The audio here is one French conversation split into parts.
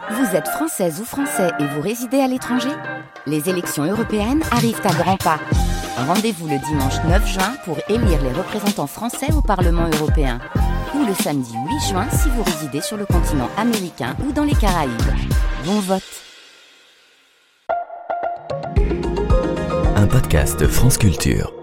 Vous êtes française ou français et vous résidez à l'étranger ? Les élections européennes arrivent à grands pas. Rendez-vous le dimanche 9 juin pour élire les représentants français au Parlement européen. Ou le samedi 8 juin si vous résidez sur le continent américain ou dans les Caraïbes. Bon vote! Un podcast de France Culture.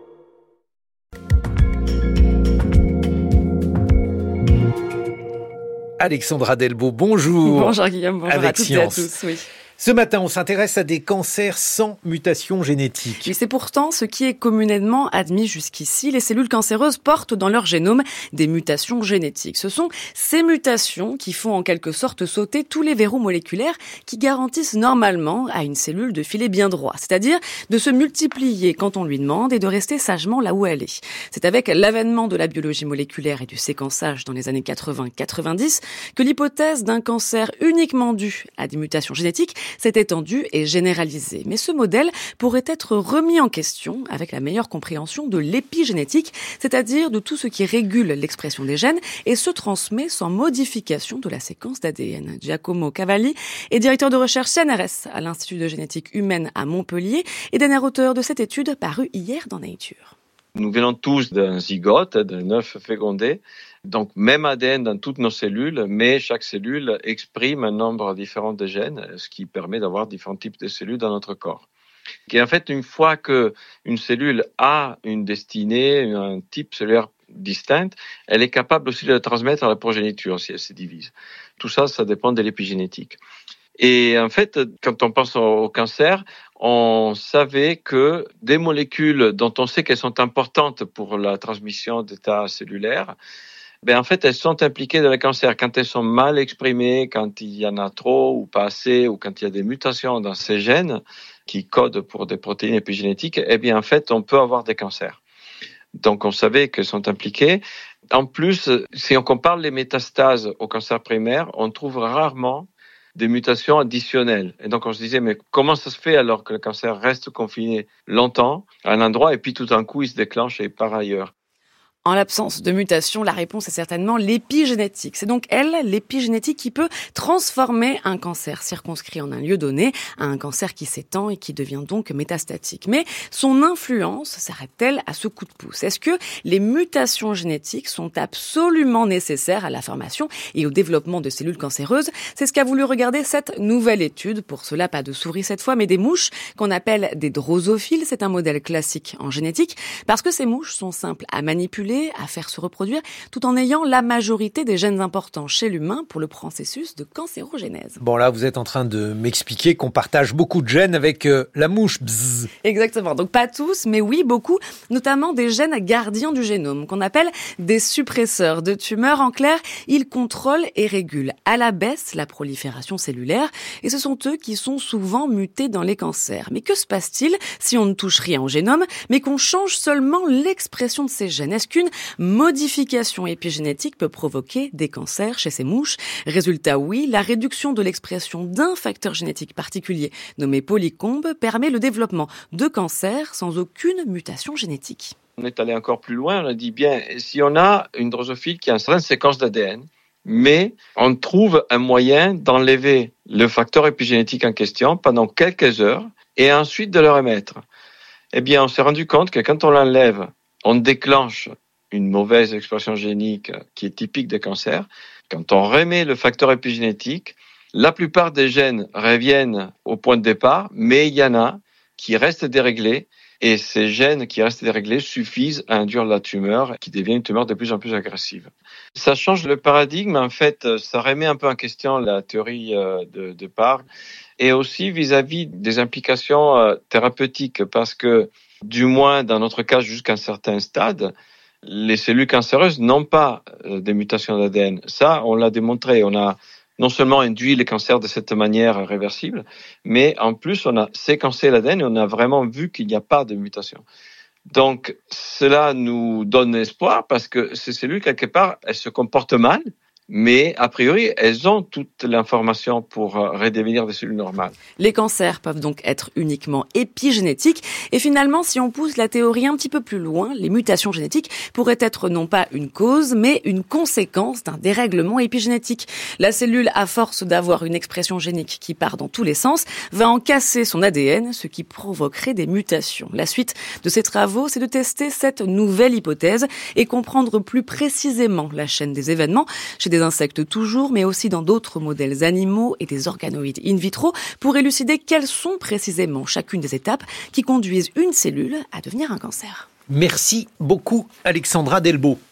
Alexandra Delbo, bonjour. Bonjour Guillaume, bonjour Avec à toutes Science. et à tous. Oui. Ce matin, on s'intéresse à des cancers sans mutation génétique. Et c'est pourtant ce qui est communément admis jusqu'ici. Les cellules cancéreuses portent dans leur génome des mutations génétiques. Ce sont ces mutations qui font en quelque sorte sauter tous les verrous moléculaires qui garantissent normalement à une cellule de filer bien droit, c'est-à-dire de se multiplier quand on lui demande et de rester sagement là où elle est. C'est avec l'avènement de la biologie moléculaire et du séquençage dans les années 80-90 que l'hypothèse d'un cancer uniquement dû à des mutations génétiques s'est étendu et généralisé. Mais ce modèle pourrait être remis en question avec la meilleure compréhension de l'épigénétique, c'est-à-dire de tout ce qui régule l'expression des gènes et se transmet sans modification de la séquence d'ADN. Giacomo Cavalli est directeur de recherche CNRS à l'Institut de génétique humaine à Montpellier et dernier auteur de cette étude parue hier dans Nature. Nous venons tous d'un zygote, d'un œuf fécondé, donc même ADN dans toutes nos cellules, mais chaque cellule exprime un nombre différent de gènes, ce qui permet d'avoir différents types de cellules dans notre corps. Et en fait, une fois qu'une cellule a une destinée, un type cellulaire distinct, elle est capable aussi de le transmettre à la progéniture si elle se divise. Tout ça, ça dépend de l'épigénétique. Et en fait, quand on pense au cancer, on savait que des molécules dont on sait qu'elles sont importantes pour la transmission d'états cellulaires, en fait, elles sont impliquées dans le cancer. Quand elles sont mal exprimées, quand il y en a trop ou pas assez, ou quand il y a des mutations dans ces gènes qui codent pour des protéines épigénétiques, en fait, on peut avoir des cancers. Donc, on savait qu'elles sont impliquées. En plus, si on compare les métastases au cancer primaire, on trouve rarement des mutations additionnelles. Et donc, on se disait, mais comment ça se fait alors que le cancer reste confiné longtemps à un endroit et puis tout d'un coup, il se déclenche et part ailleurs? En l'absence de mutation, la réponse est certainement l'épigénétique. C'est donc l'épigénétique qui peut transformer un cancer circonscrit en un lieu donné à un cancer qui s'étend et qui devient donc métastatique. Mais son influence s'arrête-t-elle à ce coup de pouce? Est-ce que les mutations génétiques sont absolument nécessaires à la formation et au développement de cellules cancéreuses? C'est ce qu'a voulu regarder cette nouvelle étude. Pour cela, pas de souris cette fois, mais des mouches qu'on appelle des drosophiles. C'est un modèle classique en génétique parce que ces mouches sont simples à manipuler, à faire se reproduire, tout en ayant la majorité des gènes importants chez l'humain pour le processus de cancérogénèse. Bon, là, vous êtes en train de m'expliquer qu'on partage beaucoup de gènes avec la mouche. Bzzz. Exactement. Donc pas tous, mais oui, beaucoup, notamment des gènes gardiens du génome, qu'on appelle des suppresseurs de tumeurs. En clair, ils contrôlent et régulent à la baisse la prolifération cellulaire, et ce sont eux qui sont souvent mutés dans les cancers. Mais que se passe-t-il si on ne touche rien au génome, mais qu'on change seulement l'expression de ces gènes? Est-ce qu'une modification épigénétique peut provoquer des cancers chez ces mouches? Résultat, oui, la réduction de l'expression d'un facteur génétique particulier nommé polycombe permet le développement de cancers sans aucune mutation génétique. On est allé encore plus loin, on a dit bien, si on a une drosophile qui a une certaine séquence d'ADN, mais on trouve un moyen d'enlever le facteur épigénétique en question pendant quelques heures et ensuite de le remettre. On s'est rendu compte que quand on l'enlève, on déclenche une mauvaise expression génique qui est typique des cancers. Quand on remet le facteur épigénétique, la plupart des gènes reviennent au point de départ, mais il y en a qui restent déréglés et ces gènes qui restent déréglés suffisent à induire la tumeur qui devient une tumeur de plus en plus agressive. Ça change le paradigme, en fait, ça remet un peu en question la théorie de départ et aussi vis-à-vis des implications thérapeutiques parce que, du moins dans notre cas jusqu'à un certain stade, les cellules cancéreuses n'ont pas des mutations d'ADN. Ça, on l'a démontré. On a non seulement induit les cancers de cette manière réversible, mais en plus, on a séquencé l'ADN et on a vraiment vu qu'il n'y a pas de mutation. Donc, cela nous donne espoir parce que ces cellules, quelque part, elles se comportent mal, mais a priori, elles ont toute l'information pour redevenir des cellules normales. Les cancers peuvent donc être uniquement épigénétiques. Et finalement, si on pousse la théorie un petit peu plus loin, les mutations génétiques pourraient être non pas une cause, mais une conséquence d'un dérèglement épigénétique. La cellule, à force d'avoir une expression génique qui part dans tous les sens, va en casser son ADN, ce qui provoquerait des mutations. La suite de ces travaux, c'est de tester cette nouvelle hypothèse et comprendre plus précisément la chaîne des événements, chez des insectes toujours, mais aussi dans d'autres modèles animaux et des organoïdes in vitro, pour élucider quelles sont précisément chacune des étapes qui conduisent une cellule à devenir un cancer. Merci beaucoup Alexandra Delbo.